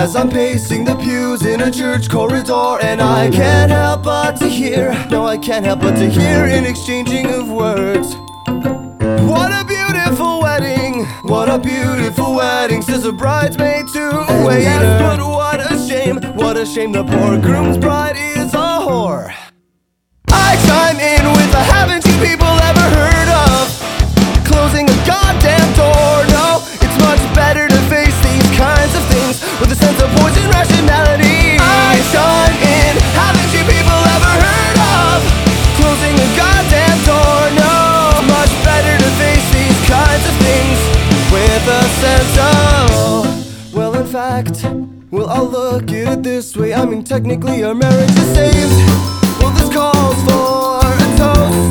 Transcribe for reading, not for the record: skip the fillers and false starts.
as I'm pacing the pews in a church corridor. And I can't help but to hear, no, I can't help but to hear an exchanging of words. What a beautiful wedding, what a beautiful wedding, says a bridesmaid to a waiter. Yes, but what a shame the poor groom's bride is a whore. I chime in with a haven't you people ever heard of closing a goddamn door? No, it's much better to face these kinds of things with a sense of poison rationality. I chime in, haven't you people ever heard of closing a goddamn door? No, much better to face these kinds of things with a sense of, well, in fact, well, I'll look at it this way. I mean, technically our marriage is saved. Well, this calls for a toast.